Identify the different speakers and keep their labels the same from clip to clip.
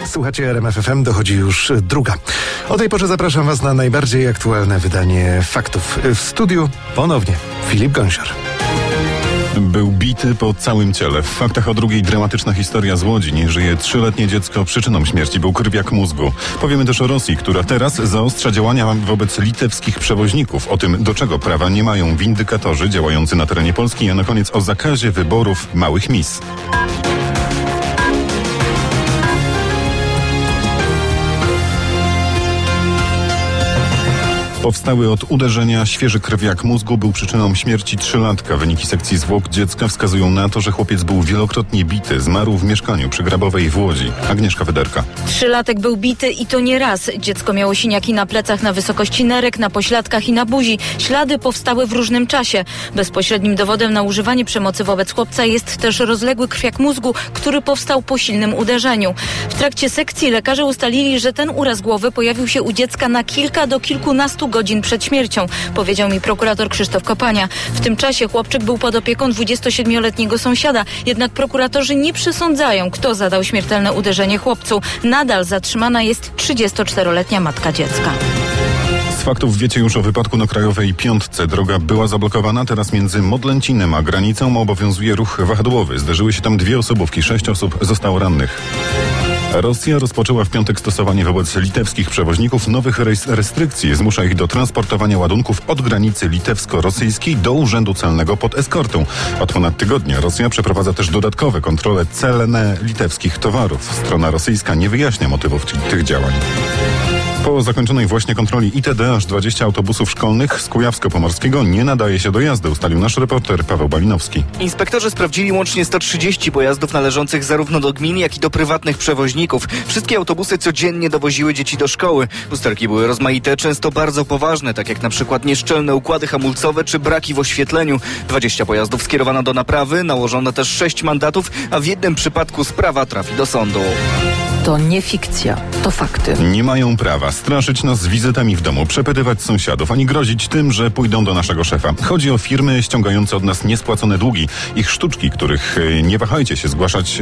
Speaker 1: Słuchacie RMF FM, dochodzi już druga. O tej porze zapraszam Was na najbardziej aktualne wydanie faktów. W studiu ponownie Filip Gąsior.
Speaker 2: Był bity po całym ciele. W faktach o drugiej dramatyczna historia z Łodzi. Nie żyje 3-letnie dziecko. Przyczyną śmierci był krwiak mózgu. Powiemy też o Rosji, która teraz zaostrza działania wobec litewskich przewoźników. O tym, do czego prawa nie mają windykatorzy działający na terenie Polski, a na koniec o zakazie wyborów małych mis. Powstały od uderzenia. Świeży krwiak mózgu był przyczyną śmierci 3-latka. Wyniki sekcji zwłok dziecka wskazują na to, że chłopiec był wielokrotnie bity. Zmarł w mieszkaniu przy Grabowej w Łodzi. Agnieszka Wyderka.
Speaker 3: 3-latek był bity i to nie raz. Dziecko miało siniaki na plecach, na wysokości nerek, na pośladkach i na buzi. Ślady powstały w różnym czasie. Bezpośrednim dowodem na używanie przemocy wobec chłopca jest też rozległy krwiak mózgu, który powstał po silnym uderzeniu. W trakcie sekcji lekarze ustalili, że ten uraz głowy pojawił się u dziecka na kilka do kilkunastu godzin przed śmiercią, powiedział mi prokurator Krzysztof Kopania. W tym czasie chłopczyk był pod opieką 27-letniego sąsiada, jednak prokuratorzy nie przesądzają, kto zadał śmiertelne uderzenie chłopcu. Nadal zatrzymana jest 34-letnia matka dziecka.
Speaker 2: Z faktów wiecie już o wypadku na Krajowej Piątce. Droga była zablokowana. Teraz między Modlęcinem a granicą obowiązuje ruch wahadłowy. Zderzyły się tam 2 osobówki. 6 osób zostało rannych. Rosja rozpoczęła w piątek stosowanie wobec litewskich przewoźników nowych restrykcji. Zmusza ich do transportowania ładunków od granicy litewsko-rosyjskiej do urzędu celnego pod eskortą. Od ponad tygodnia Rosja przeprowadza też dodatkowe kontrole celne litewskich towarów. Strona rosyjska nie wyjaśnia motywów tych działań. Po zakończonej właśnie kontroli ITD aż 20 autobusów szkolnych z Kujawsko-Pomorskiego nie nadaje się do jazdy, ustalił nasz reporter Paweł Balinowski.
Speaker 4: Inspektorzy sprawdzili łącznie 130 pojazdów należących zarówno do gmin, jak i do prywatnych przewoźników. Wszystkie autobusy codziennie dowoziły dzieci do szkoły. Usterki były rozmaite, często bardzo poważne, tak jak na przykład nieszczelne układy hamulcowe czy braki w oświetleniu. 20 pojazdów skierowano do naprawy, nałożono też 6 mandatów, a w jednym przypadku sprawa trafi do sądu.
Speaker 5: To nie fikcja, to fakty.
Speaker 2: Nie mają prawa straszyć nas wizytami w domu, przepytywać sąsiadów, ani grozić tym, że pójdą do naszego szefa. Chodzi o firmy ściągające od nas niespłacone długi. Ich sztuczki, których nie wahajcie się zgłaszać,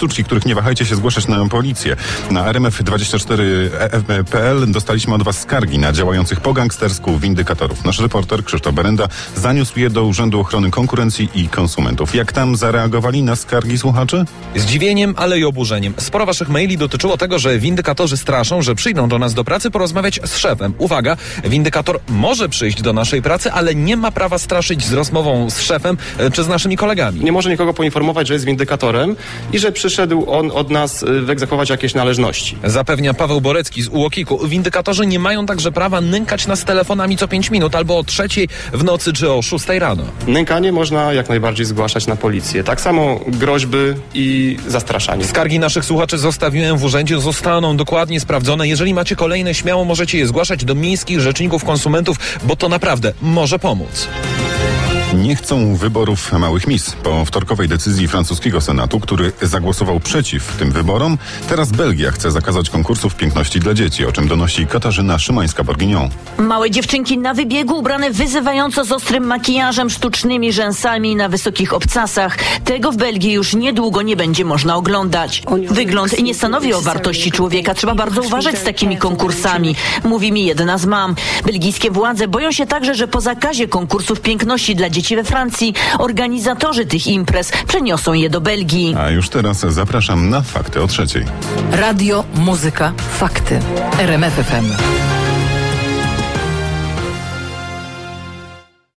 Speaker 2: na policję. Na rmf24.pl dostaliśmy od Was skargi na działających po gangstersku windykatorów. Nasz reporter Krzysztof Berenda zaniósł je do Urzędu Ochrony Konkurencji i Konsumentów. Jak tam zareagowali na skargi słuchacze?
Speaker 6: Zdziwieniem, ale i oburzeniem. Sporo Waszych maili dotyczyło tego, że windykatorzy straszą, że przyjdą do nas do pracy porozmawiać z szefem. Uwaga, windykator może przyjść do naszej pracy, ale nie ma prawa straszyć z rozmową z szefem czy z naszymi kolegami.
Speaker 7: Nie może nikogo poinformować, że jest windykatorem i że przyszedł on od nas wyegzekwować jakieś należności.
Speaker 6: Zapewnia Paweł Borecki z UOKiK-u. Windykatorzy nie mają także prawa nękać nas telefonami co 5 minut albo o 3:00 w nocy czy o 6:00 rano.
Speaker 7: Nękanie można jak najbardziej zgłaszać na policję. Tak samo groźby i zastraszanie.
Speaker 6: Skargi naszych słuchaczy zostawiłem w urzędzie, zostaną dokładnie sprawdzone. Jeżeli macie kolejne, śmiało możecie je zgłaszać do miejskich rzeczników konsumentów, bo to naprawdę może pomóc.
Speaker 2: Nie chcą wyborów małych mis. Po wtorkowej decyzji francuskiego Senatu, który zagłosował przeciw tym wyborom, teraz Belgia chce zakazać konkursów piękności dla dzieci, o czym donosi Katarzyna Szymańska-Borginią.
Speaker 5: Małe dziewczynki na wybiegu, ubrane wyzywająco z ostrym makijażem, sztucznymi rzęsami na wysokich obcasach. Tego w Belgii już niedługo nie będzie można oglądać. Wygląd nie stanowi o wartości człowieka. Trzeba bardzo uważać z takimi konkursami, mówi mi jedna z mam. Belgijskie władze boją się także, że po zakazie konkursów piękności dla dzieci we Francji organizatorzy tych imprez przeniosą je do Belgii.
Speaker 2: A już teraz zapraszam na fakty o 3:00.
Speaker 5: Radio, muzyka, fakty. RMF FM.